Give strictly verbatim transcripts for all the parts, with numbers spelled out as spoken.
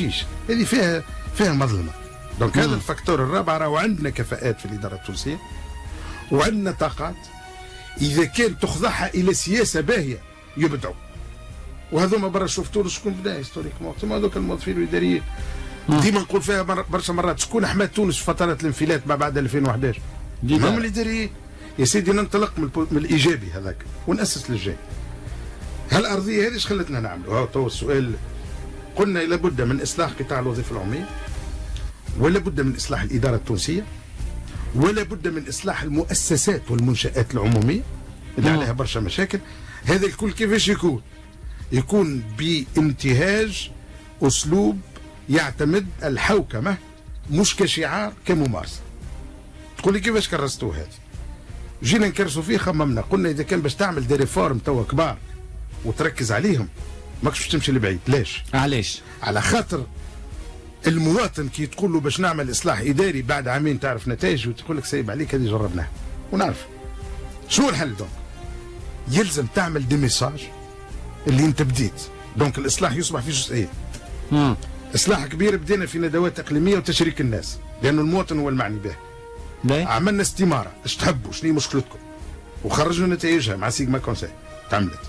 تمشيش، هذه فيها فيها مظلمه. دونك هذا الفاكتور الرابع، راهو عندنا كفاءات في الاداره التونسيه وعندنا طاقات، اذا كان تخضعها الى سياسه باهيه يبدعوا. وهذوما برا شوف تونس شكون بدا هيستوريكمون، ثم هذوك الموظفين الاداريين ديما نقول فيها برشا مرات، شكون حماة تونس في فترات الانفلات ما بعد ألفين وأحد عشر؟ هم الاداريين. يا سيدي ننطلق من, من الايجابي هذاك وناسس للجاي. هالارضيه هذه ايش خلتنا نعملوا؟ تو السؤال، قلنا لابد من اصلاح قطاع الوظيفه العموميه، ولا بد من اصلاح الاداره التونسيه، ولا بد من اصلاح المؤسسات والمنشات العموميه اللي عليها برشا مشاكل. هذا الكل كيفاش يكون؟ يكون بانتهاج اسلوب يعتمد الحوكمه مش كشعار، كممارسه. تقول لي كيفاش كرستوه هذا؟ جينا نكرسوا فيه، خممنا قلنا اذا كان باش تعمل دي ريفورم توا كبار وتركز عليهم ماكش باش تمشي لبعيد. ليش؟ علاش؟ على خاطر المواطن كي تقول له باش نعمل اصلاح اداري بعد عامين تعرف نتائج وتقول لك سايب عليك، هذه جربناها ونعرف. شنو الحل دونك؟ يلزم تعمل دي ميساج اللي انت بديت. دونك الاصلاح يصبح في جزئين. امم اصلاح كبير بدينا في ندوات اقليميه وتشريك الناس، لانه المواطن هو المعني به. ليه؟ عملنا استماره، ايش تحبوا؟ شنو مشكلتكم؟ وخرجنا نتائجها مع سيجما كونساي تعملت.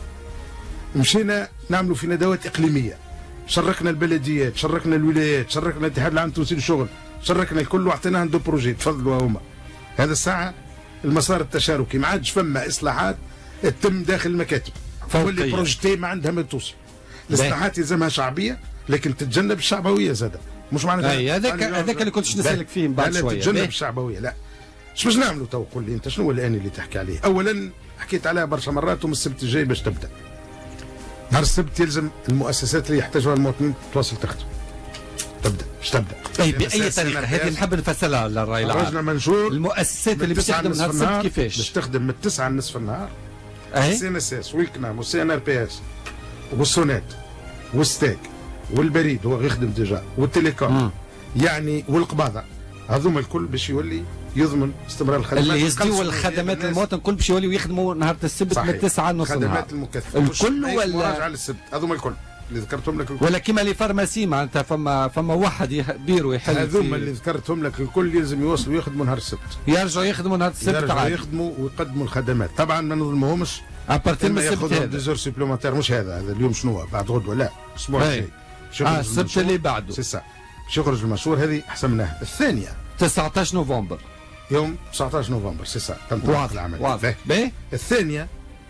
مشينا نعملوا في ندوات اقليميه، شركنا البلديات، شركنا الولايات، شركنا الاتحاد العام التونسي للشغل، شركنا الكل واعطيناهم دو بروجي تفضلوا هما. هذا الساعه المسار التشاركي ما عادش فما اصلاحات تتم داخل المكاتب، واللي بروجتي ما عندها ما توصل. الاصلاحات يلزمها شعبيه لكن تتجنب الشعبويه زاده. مش معناتها اي هذاك هذاك اللي كنتش نسالك فيه من بعد شويه. لا تتجنب الشعبويه، لا. اش باش نعملوا تو؟ قول لي انت شنو الان اللي تحكي عليه؟ اولا حكيت عليها برشا مرات، ومن السبت الجاي باش تبدا. نهار السبت يلزم المؤسسات اللي يحتاجوها المواطنين تواصل تخدم. تبدا باش تبدا. اي باي طريقه؟ هذه نحب نفسرها للراي العام. خرجنا منشور المؤسسات اللي باش تخدم نهار السبت كيفاش؟ باش تخدم من تسعة لنصف النهار. اي سي ان اس اس والكنام والسي ان ار بي اس والسونات والستاك والبريد هو يخدم ديجا والتليكوم يعني والقباضه، هذوما الكل باش يولي يضمن استمرار الخدمات اللي يزديوا الخدمات المواطن الكل باش يوليوا يخدموا نهار السبت من تسعة لنص النهار. خدمات المكثفه الكل ولا مراجعه للسبت؟ هذوما الكل اللي ذكرتهم لك الكل. ولا كيما لي فارماسي معناتها فما فما واحد بيرو يحل. هذوما اللي ذكرتهم لك الكل يلزم يوصلوا يخدموا نهار السبت، يرجعوا يخدموا نهار السبت، يرجعوا يخدموا ويقدموا الخدمات. طبعا ما نظلموهمش ابارتي من السبت هذا ديزور سوبليمونتير، مش هذا هذا اليوم شنو بعد غدوه، لا الاسبوع الجاي. اه السبت اللي بعده سي سا باش يخرج المشهور. هذه حسمناها. الثانيه تسعة عشر نوفمبر، يوم تسعة عشر نوفمبر سي سا تنطلق العمل. واضح. باهي. الثانيه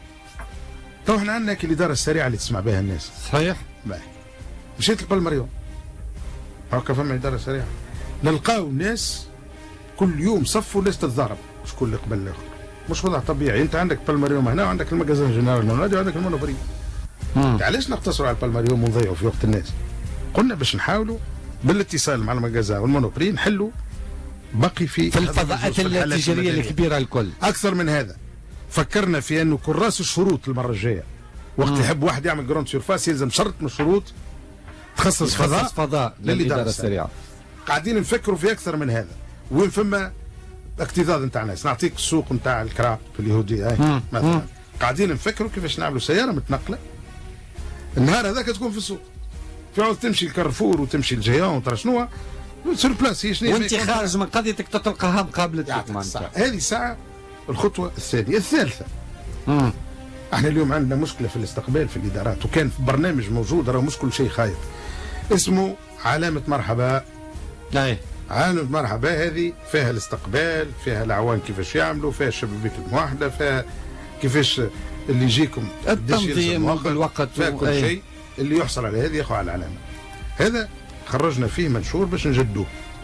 تو احنا عندنا كي الاداره السريعه اللي تسمع بها الناس. صحيح. باهي. مشيت لبالمريوم هاكا فما اداره سريعه، نلقاو ناس كل يوم صفوا ناس تتضارب، شكون اللي قبل الاخر. مش وضع طبيعي. انت عندك بالمريوم هنا وعندك المجازان جنرال المنادي وعندك المونوبري. علاش نقتصروا على البالمريوم ونضيعوا في وقت الناس؟ قلنا باش نحاولوا بالاتصال مع المجازان والمونوبري نحلوا باقي في في الفضاءات التجاريه الكبيره الكل. اكثر من هذا فكرنا في انه كراس الشروط المره الجايه وقت يحب واحد يعمل جراند سيرفاس يلزم شرط من الشروط تخصص فضاء فضاء للاداره السريعه. قاعدين نفكروا في اكثر من هذا. وين فما اكتظاظ نتاع ناس، نعطيك السوق نتاع الكراب في اليهوديه اي مثلا، قاعدين نفكروا كيفاش نعملوا سياره متنقله النهار هذاك تكون في السوق، تعود تمشي الكارفور وتمشي الجيان وترى شنو سور بلاس. هي شنو وانت خارج من قضيتك تلقاها مقابلتك معناتها. هذه ساعه الخطوه الثانيه. الثالثه امم احنا اليوم عندنا مشكله في الاستقبال في الادارات، وكان في برنامج موجود راه مش كل شيء خايف اسمه علامه مرحبا. اي علامه مرحبا هذه فيها الاستقبال، فيها الاعوان كيفاش يعملوا، فيها الشبابيك الموحده، فيها كيفاش اللي يجيكم التنظيم والوقت، فيها كل ايه. شيء اللي يحصل على هذه ياخذ على العلامه. هذا خرجنا فيه منشور باش نجدوه.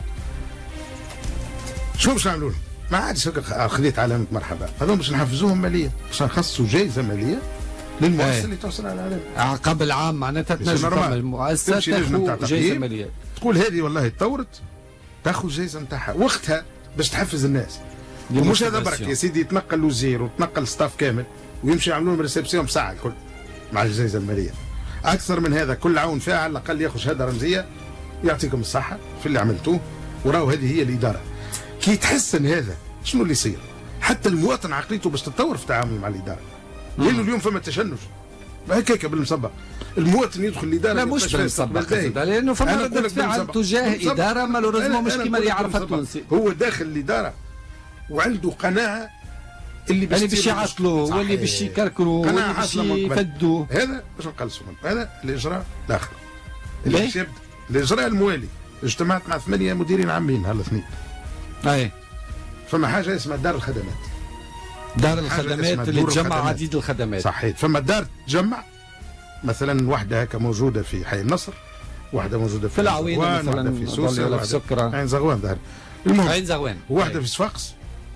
شو باش نعملوا لهم؟ ما عادش خذيت علامه مرحبا، هذول باش نحفزوهم ماليا، باش نخصصوا جائزه ماليه للمؤسسه اللي توصل على العلامه. عقب العام معناتها تنجم المؤسسه تاخذ جائزه ماليه، تقول هذه والله تطورت تاخذ جائزه نتاعها وقتها باش تحفز الناس. ومش هذا برك يا سيدي، يتنقل وزير وتنقل ستاف كامل ويمشي يعملوا لهم ريسبسيون بساعه الكل مع الجائزه الماليه. اكثر من هذا كل عون فيها على الاقل ياخذ شهاده رمزيه يعطيكم الصحه في اللي عملتوه، وراو هذه هي الاداره. كي يتحسن هذا شنو اللي يصير؟ حتى المواطن عقليته باش تتطور في التعامل مع الاداره، لانه اليوم فما تشنج هكاك بالمسبق المواطن يدخل الاداره لا مش بالمسبق لانه فما ردة فعل تجاه اداره مالوريزمون مش كيما اللي يعرفها التونسي. هو داخل الاداره وعنده قناعه اللي باش باش يعطلوا واللي باش يكركروا واللي باش يفدوا. هذا باش نقلصوا منه. هذا الاجراء الاخر اللي باش يبدا الاجراء الموالي. اجتمعت مع ثمانيه مديرين عامين هالاثنين. اي فما حاجه اسمها دار الخدمات. دار الخدمات اللي تجمع عديد الخدمات. صحيح. فما دار تجمع مثلا واحده هكا موجوده في حي النصر، واحده موجوده في, في العوينه مثلا، في سوسه ولا في سكره، عين زغوان ظهر. المهم عين زغوان، واحده في صفاقس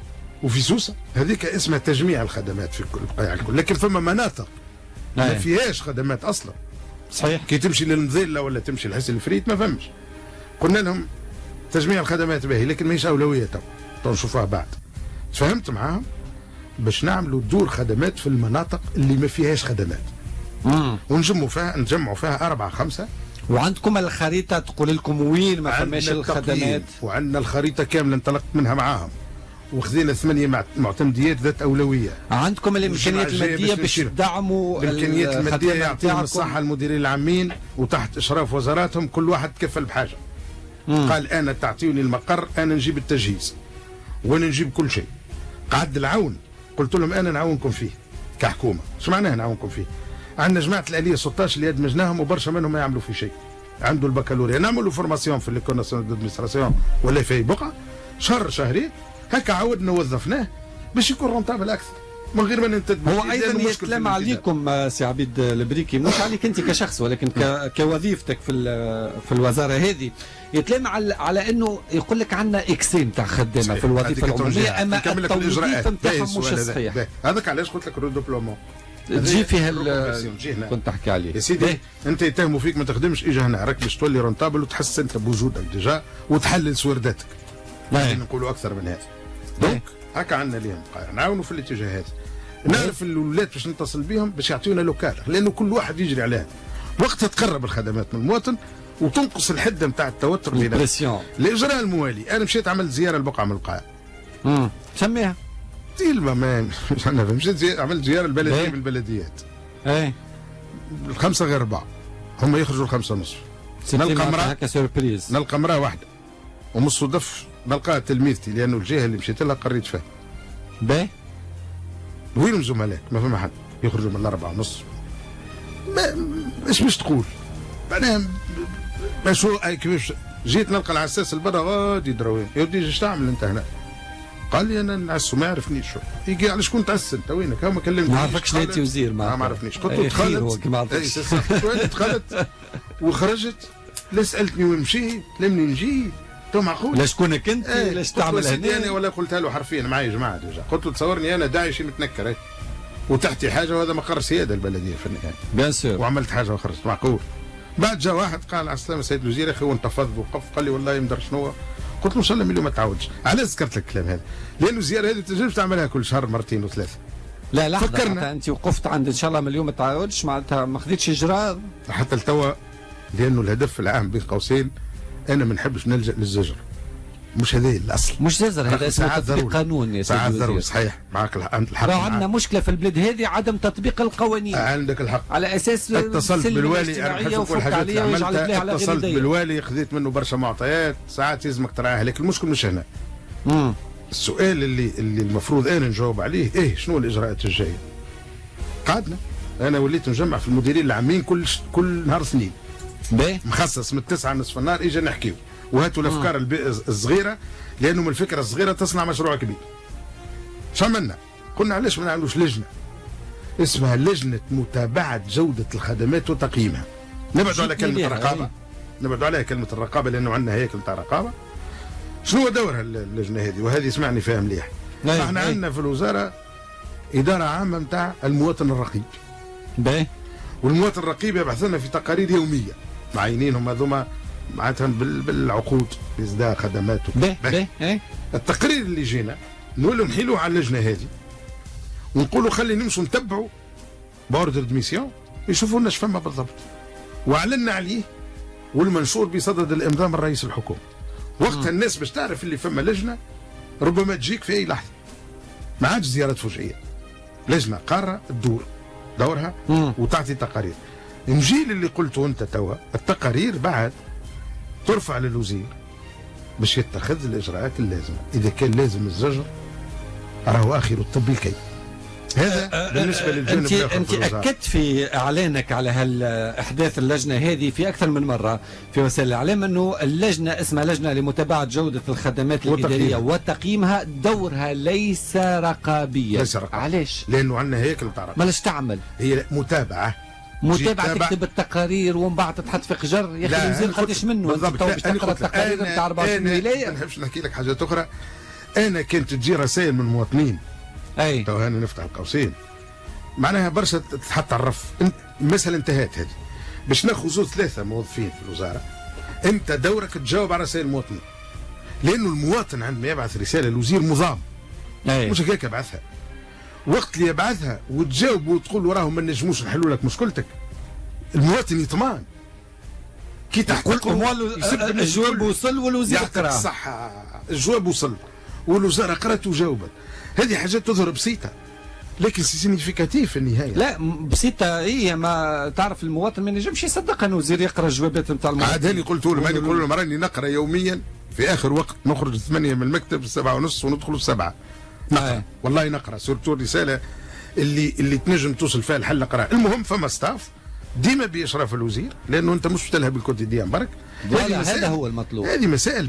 وفي سوسه. هذيك اسمها تجميع الخدمات في البقايع الكل. لكن فما مناطق ما فيهاش خدمات اصلا. صحيح. كي تمشي للمظله ولا تمشي لحس الفريت ما فهمش. قلنا لهم تجميع الخدمات باهي لكن ماهيش اولويه تو، تو نشوفوها بعد. تفهمت معاهم باش نعملوا دور خدمات في المناطق اللي ما فيهاش خدمات. امم ونجمعوا فيها نجمعوا فيها أربعة خمسة. وعندكم الخريطة تقول لكم وين ما فماش الخدمات. وعندنا الخريطة كاملة انطلقت منها معاهم. وخذينا ثمانية معتمديات ذات أولوية. عندكم الإمكانيات المادية باش تدعموا الإمكانيات المادية يعطيهم الصحة المديرين العامين وتحت إشراف وزاراتهم كل واحد تكفل بحاجة. مم. قال أنا تعطيوني المقر أنا نجيب التجهيز وأنا نجيب كل شيء. قعد العون قلت لهم أنا نعاونكم فيه كحكومة. شو معناه نعاونكم فيه؟ عندنا جماعة الآلية ستة عشر اللي أدمجناهم وبرشا منهم ما يعملوا في شيء. عنده البكالوريا نعملوا فورماسيون في ليكول ناسيونال دادمنستراسيون ولا في بقعة شهر شهرين هكا عودنا وظفناه باش يكون رونتابل أكثر من غير ما ننتدبوا. هو أيضا يتلام عليكم سي عبيد البريكي، مش عليك أنت كشخص ولكن كوظيفتك في في الوزارة هذه، يتلام على على أنه يقول لك عندنا إكسين تاع خدامة في الوظيفة العمومية أما التوظيف نتاعهم مش صحيح. هذاك علاش قلت لك الريدوبلومون تجي فيها كنت تحكي عليه يا سيدي. ايه؟ انت يتهموا فيك ما تخدمش، اجا هنا راك باش تولي رونتابل وتحس انت بوجودك ديجا وتحلل سورداتك. لازم نقولوا اكثر من هذا. دونك هكا عندنا اليوم نعاونوا في الاتجاه هذا. نعرف الاولاد باش نتصل بهم باش يعطيونا لوكال لانه كل واحد يجري عليها. وقتها تقرب الخدمات من المواطن وتنقص الحده نتاع التوتر بيناتهم. الاجراء الموالي انا مشيت عملت زياره لبقعه من القاع. امم سميها تيلما ما انا مشيت عملت زياره البلديه بالبلديات. ايه الخمسه غير اربعه هم يخرجوا الخمسه ونصف. نلقى امراه هكا سوربريز. نلقى امراه واحده ومن الصدف نلقاها تلميذتي لانه الجهه اللي مشيت لها قريت فيها. باهي وين زملائك؟ ما فما حد يخرجوا من الاربعه ونص. ما ايش باش تقول؟ معناها شو كيفاش جيت نلقى العساس البرا غادي يدروين يا ودي ايش تعمل انت هنا؟ قال لي انا نعسو ما يعرفنيش. يجي على شكون تعس انت وينك؟ هو ما كلمنيش. ما عرفكش ليتي وزير ما ما عرفنيش. قلت له دخلت ما عرفكش. دخلت وخرجت لا سالتني وين مشيت لا منين نجي. تو معقول؟ لا شكونك انت؟ ايه لاش تعمل هنا؟ انا ولا قلتها له حرفيا معايا جماعه ديجا. قلت له تصورني انا داعش متنكر ايه وتحتي حاجه وهذا مقر سياده البلديه في النهايه. بيان سور. وعملت حاجه وخرجت معقول. بعد جاء واحد قال على السلامه سيد الوزير يا اخي وانت فض وقف. قال لي والله مدري شنو. قلت له ان شاء الله مليون ما تعاودش. علاش ذكرت لك الكلام هذا؟ لانه الزياره هذه تنجمش تعملها كل شهر مرتين وثلاثه. لا لحظه فكرنا انت وقفت عند ان شاء الله مليون ما تعاودش معناتها ما خذيتش اجراء حتى لتوا لانه الهدف العام بين قوسين انا ما نحبش نلجا للزجر. مش هذا الاصل. مش زجر هذا اسمه تطبيق قانون يا سيدي الوزير. صحيح معك الحق. راه عندنا مشكله في البلاد هذه عدم تطبيق القوانين. عندك الحق. على اساس اتصلت بالوالي انا نحب نقول حاجات عملتها. اتصلت بالوالي خذيت منه برشا معطيات ساعات يلزمك تراعيها لكن المشكل مش هنا. امم السؤال اللي اللي المفروض انا نجاوب عليه ايه شنو الاجراءات الجايه؟ قعدنا انا وليت نجمع في المديرين العامين كل كل نهار اثنين. باهي مخصص من التسعه نصف النهار اجا نحكيو وهاتوا الافكار الصغيره لانه من الفكره الصغيره تصنع مشروع كبير. شو عملنا؟ قلنا علاش ما نعملوش لجنه اسمها لجنه متابعه جوده الخدمات وتقييمها. نبعدوا على كلمه الرقابه. نبعدوا عليها كلمه الرقابه لانه عندنا هيكل تاع رقابه. شنو دورها اللجنه هذه؟ وهذه اسمعني فيها مليح. احنا عندنا في الوزاره اداره عامه نتاع المواطن الرقيب. باهي. والمواطن الرقيب يبعث لنا في تقارير يوميه معينينهم هذوما معناتها بالعقود بإصدار خدمات. باهي باهي. التقرير اللي جينا نولوا نحيلوه على اللجنه هذه ونقولوا خلي نمشوا نتبعوا باوردر دو ميسيون يشوفوا لنا اش فما بالضبط. واعلنا عليه والمنشور بصدد الامضاء من رئيس الحكومه. وقتها الناس باش تعرف اللي فما لجنه ربما تجيك في اي لحظه. ما عادش زيارات فجائيه. لجنه قاره تدور دورها مم. وتعطي تقارير. نجي اللي قلته انت توا، التقارير بعد ترفع للوزير باش يتخذ الاجراءات اللازمه، اذا كان لازم الزجر راهو اخر الطب الكي. هذا بالنسبه للجانب انت الاخر. انت اكدت في اعلانك على هالاحداث اللجنه هذه في اكثر من مره في وسائل الاعلام انه اللجنه اسمها لجنه لمتابعه جوده الخدمات الاداريه وتقييمها، دورها ليس رقابيا. ليس رقابيا. علاش؟ لانه عندنا هيكل تاع رقابه. مالاش تعمل؟ هي متابعه متابعه تكتب التقارير ومن بعد تتحط في قجر. يا اخي الوزير قداش منه؟ بالضبط. باش تقرا التقارير نتاع أربعة وعشرين ولايه. ما نحبش نحكي لك حاجات اخرى. انا كانت تجي رسائل من مواطنين، اي تو انا نفتح القوسين، معناها برشا تتحط على الرف. المساله انتهت هذه. باش ناخذ زوج ثلاثه موظفين في الوزاره، انت دورك تجاوب على رسائل المواطنين، لانه المواطن عندما يبعث رساله للوزير مضام، أي. مش هكاك يبعثها. وقت اللي يبعثها وتجاوب وتقول وراهم ما نجموش نحلوا لك مشكلتك، المواطن يطمان. كي تحققه الجواب وصل والوزير قرا. صح، الجواب وصل والوزاره قرات وجاوبت. هذه حاجات تظهر بسيطه لكن سينيفيكاتيف في النهايه. لا بسيطه هي، ما تعرف المواطن ما ينجمش يصدق انه الوزير يقرا الجوابات نتاع المواطن. عاد هاني قلت له، ماني نقول له راني نقرا يوميا في اخر وقت، نخرج ثمانية من المكتب السبعة ونص وندخل السبعة نقرا. آه. والله نقرا سورتو الرساله اللي اللي تنجم توصل فيها الحل نقرا. المهم فما ستاف ديما باشراف الوزير، لانه انت مش تلها بالكوتيديان برك. هذا هو المطلوب. هذه مسائل